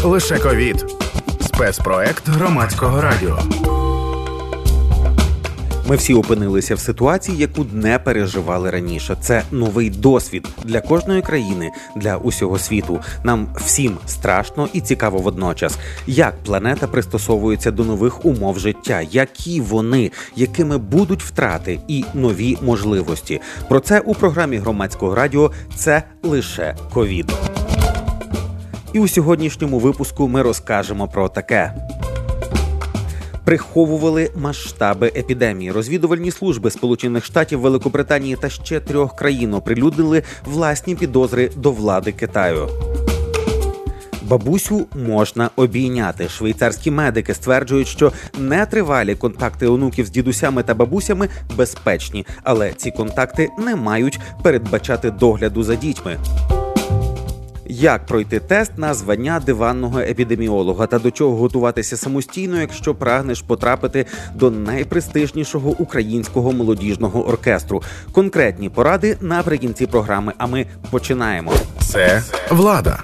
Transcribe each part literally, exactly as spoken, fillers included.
лише ковід. Спецпроект Громадського радіо. Ми всі опинилися в ситуації, яку не переживали раніше. Це новий досвід для кожної країни, для усього світу. Нам всім страшно і цікаво водночас. Як планета пристосовується до нових умов життя? Які вони? Якими будуть втрати і нові можливості? Про це у програмі Громадського радіо «Це лише ковід». І у сьогоднішньому випуску ми розкажемо про таке. Приховували масштаби епідемії. Розвідувальні служби Сполучених Штатів, Великобританії та ще трьох країн оприлюднили власні підозри до влади Китаю. Бабусю можна обійняти. Швейцарські медики стверджують, що нетривалі контакти онуків з дідусями та бабусями безпечні, але ці контакти не мають передбачати догляду за дітьми. Як пройти тест на звання диванного епідеміолога та до чого готуватися самостійно, якщо прагнеш потрапити до найпрестижнішого українського молодіжного оркестру? Конкретні поради наприкінці програми, а ми починаємо. Це влада.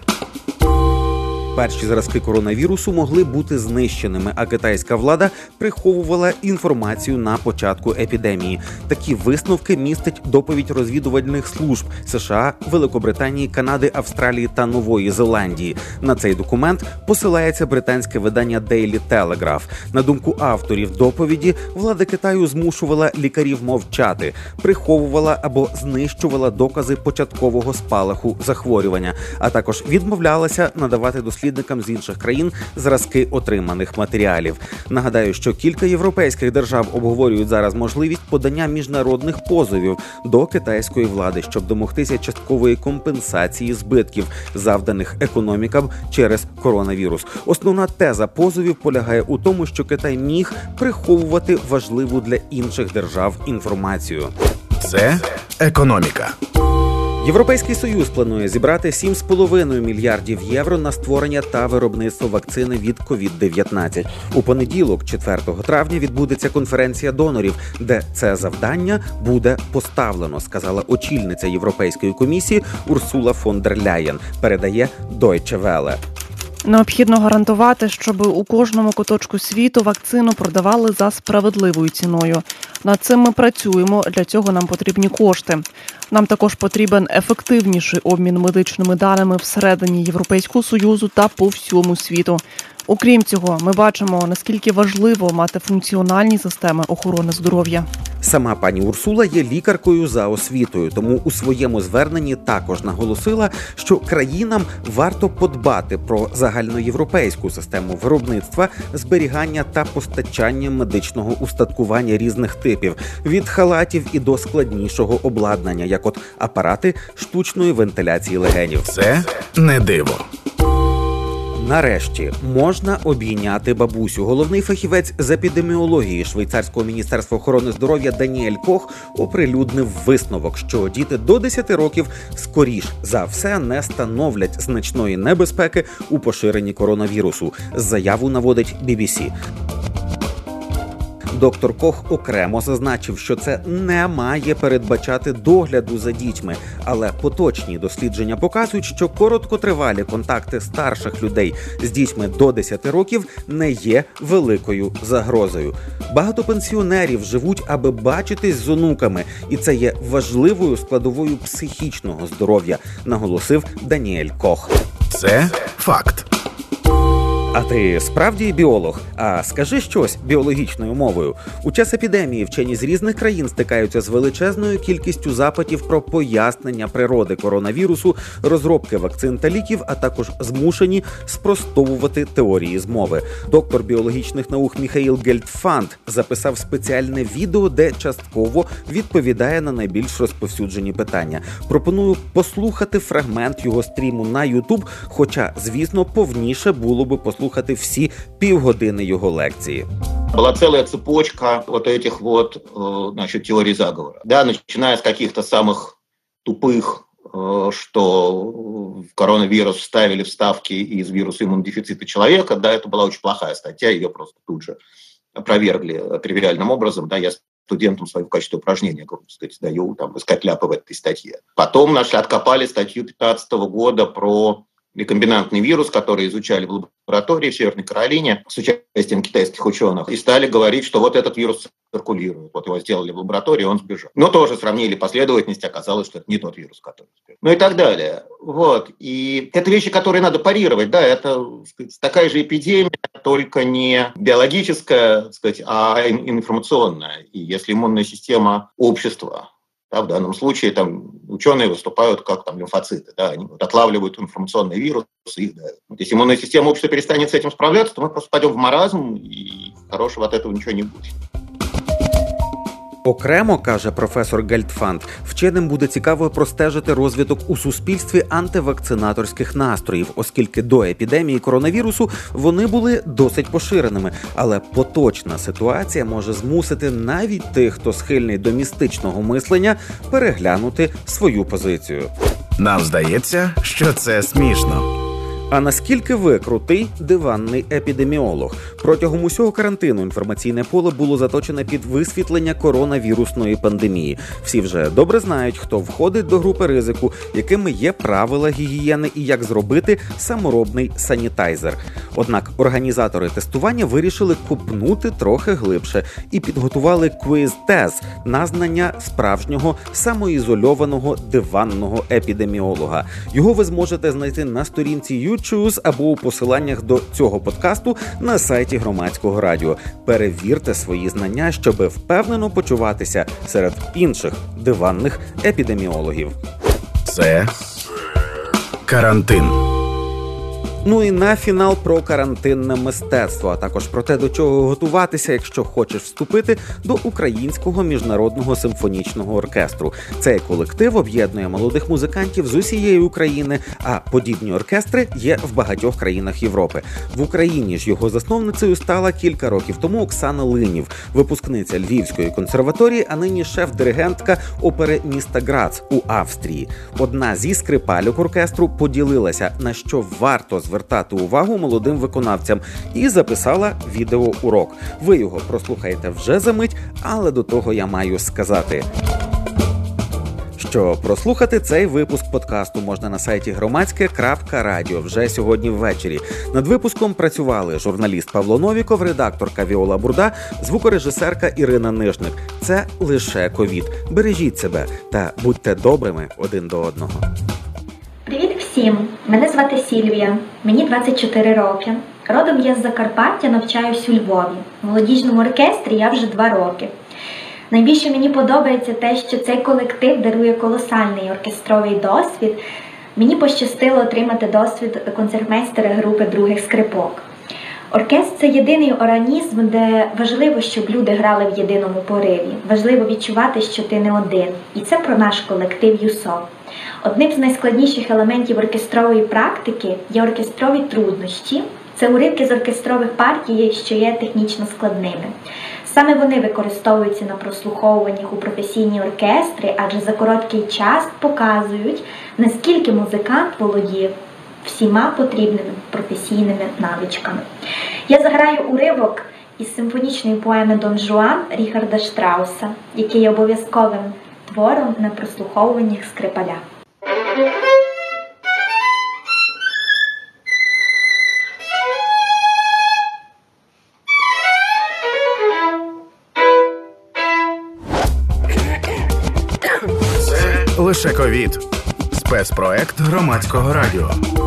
Перші зразки коронавірусу могли бути знищеними, а китайська влада приховувала інформацію на початку епідемії. Такі висновки містить доповідь розвідувальних служб США, Великобританії, Канади, Австралії та Нової Зеландії. На цей документ посилається британське видання Daily Telegraph. На думку авторів доповіді, влада Китаю змушувала лікарів мовчати, приховувала або знищувала докази початкового спалаху захворювання, а також відмовлялася надавати дослідження дослідникам з інших країн зразки отриманих матеріалів. Нагадаю, що кілька європейських держав обговорюють зараз можливість подання міжнародних позовів до китайської влади, щоб домогтися часткової компенсації збитків, завданих економікам через коронавірус. Основна теза позовів полягає у тому, що Китай міг приховувати важливу для інших держав інформацію. Це економіка. Європейський Союз планує зібрати сім з половиною мільярдів євро на створення та виробництво вакцини від ковід дев'ятнадцять. У понеділок, четвертого травня, відбудеться конференція донорів, де це завдання буде поставлено, сказала очільниця Європейської комісії Урсула фон дер Ляєн, передає Deutsche Welle. Необхідно гарантувати, щоб у кожному куточку світу вакцину продавали за справедливою ціною. Над цим ми працюємо, для цього нам потрібні кошти. Нам також потрібен ефективніший обмін медичними даними всередині Європейського Союзу та по всьому світу. Окрім цього, ми бачимо, наскільки важливо мати функціональні системи охорони здоров'я. Сама пані Урсула є лікаркою за освітою, тому у своєму зверненні також наголосила, що країнам варто подбати про загальноєвропейську систему виробництва, зберігання та постачання медичного устаткування різних типів, від халатів і до складнішого обладнання, як от апарати штучної вентиляції легенів. Це не диво. Нарешті можна обійняти бабусю. Головний фахівець з епідеміології Швейцарського міністерства охорони здоров'я Даніель Кох оприлюднив висновок, що діти до десяти років скоріш за все не становлять значної небезпеки у поширенні коронавірусу. Заяву наводить бі бі сі. Доктор Кох окремо зазначив, що це не має передбачати догляду за дітьми, але поточні дослідження показують, що короткотривалі контакти старших людей з дітьми до десяти років не є великою загрозою. Багато пенсіонерів живуть, аби бачитись з онуками, і це є важливою складовою психічного здоров'я, наголосив Даніель Кох. Це факт. А ти справді біолог? А скажи щось біологічною мовою. У час епідемії вчені з різних країн стикаються з величезною кількістю запитів про пояснення природи коронавірусу, розробки вакцин та ліків, а також змушені спростовувати теорії змови. Доктор біологічних наук Міхаїл Гельдфанд записав спеціальне відео, де частково відповідає на найбільш розповсюджені питання. Пропоную послухати фрагмент його стріму на YouTube, хоча, звісно, повніше було би послухати слухати всі півгодини його лекції. Была целая цепочка вот этих вот, значит, теорий заговора. Да, начиная с каких-то самых тупых, что в коронавирус вставили вставки из вируса иммунодефицита человека. Да, это была очень плохая статья, ее просто тут же опровергли тривиальным образом. Да, я студентам свою в качестве упражнения, так сказать, даю там искать ляпы в этой статье. Потом нашли, откопали статью пятнадцатого года про рекомбинантный вирус, который изучали в лаборатории в Северной Каролине с участием китайских ученых, и стали говорить, что вот этот вирус циркулирует. Вот его сделали в лаборатории, он сбежал. Но тоже сравнили последовательность, оказалось, что это не тот вирус, который сбежал. Ну и так далее. Вот. И это вещи, которые надо парировать. Да, это, так сказать, такая же эпидемия, только не биологическая, так сказать, а информационная. И если иммунная система общества, да, в данном случае там ученые выступают как там лимфоциты, да, они вот отлавливают информационные вирусы и их дают. Вот если иммунная система общества перестанет с этим справляться, то мы просто пойдем в маразм, и хорошего от этого ничего не будет. Окремо, каже професор Гельдфанд, вченим буде цікаво простежити розвиток у суспільстві антивакцинаторських настроїв, оскільки до епідемії коронавірусу вони були досить поширеними. Але поточна ситуація може змусити навіть тих, хто схильний до містичного мислення, переглянути свою позицію. Нам здається, що це смішно. А наскільки ви крутий диванний епідеміолог? Протягом усього карантину інформаційне поле було заточене під висвітлення коронавірусної пандемії. Всі вже добре знають, хто входить до групи ризику, якими є правила гігієни і як зробити саморобний санітайзер. Однак організатори тестування вирішили копнути трохи глибше і підготували квіз-тест на знання справжнього самоізольованого диванного епідеміолога. Його ви зможете знайти на сторінці YouTube або у посиланнях до цього подкасту на сайті Громадського радіо. Перевірте свої знання, щоб впевнено почуватися серед інших диванних епідеміологів. Це карантин. Ну і на фінал про карантинне мистецтво, а також про те, до чого готуватися, якщо хочеш вступити до Українського міжнародного симфонічного оркестру. Цей колектив об'єднує молодих музикантів з усієї України, а подібні оркестри є в багатьох країнах Європи. В Україні ж його засновницею стала кілька років тому Оксана Линів, випускниця Львівської консерваторії, а нині шеф-диригентка опери міста Грац у Австрії. Одна зі скрипалюк оркестру поділилася, на що варто звертати увагу молодим виконавцям, і записала відеоурок. Ви його прослухаєте вже за мить, але до того я маю сказати, що прослухати цей випуск подкасту можна на сайті громадське крапка радіо вже сьогодні ввечері. Над випуском працювали журналіст Павло Новіков, редакторка Віола Бурда, звукорежисерка Ірина Нижник. Це лише ковід. Бережіть себе та будьте добрими один до одного. Привіт всім! Мене звати Сільвія, мені двадцять чотири роки. Родом я з Закарпаття, навчаюсь у Львові. В молодіжному оркестрі я вже два роки. Найбільше мені подобається те, що цей колектив дарує колосальний оркестровий досвід. Мені пощастило отримати досвід концертмейстера групи других скрипок. Оркестр – це єдиний організм, де важливо, щоб люди грали в єдиному пориві. Важливо відчувати, що ти не один. І це про наш колектив ЮСО. Одним з найскладніших елементів оркестрової практики є оркестрові труднощі. Це уривки з оркестрових партій, що є технічно складними. Саме вони використовуються на прослуховуваннях у професійні оркестри, адже за короткий час показують, наскільки музикант володіє всіма потрібними професійними навичками. Я заграю уривок із симфонічної поеми «Дон Жуан» Ріхарда Штрауса, який є обов'язковим твором на прослуховуваннях скрипаля. Це лише ковід. Спецпроект Громадського радіо.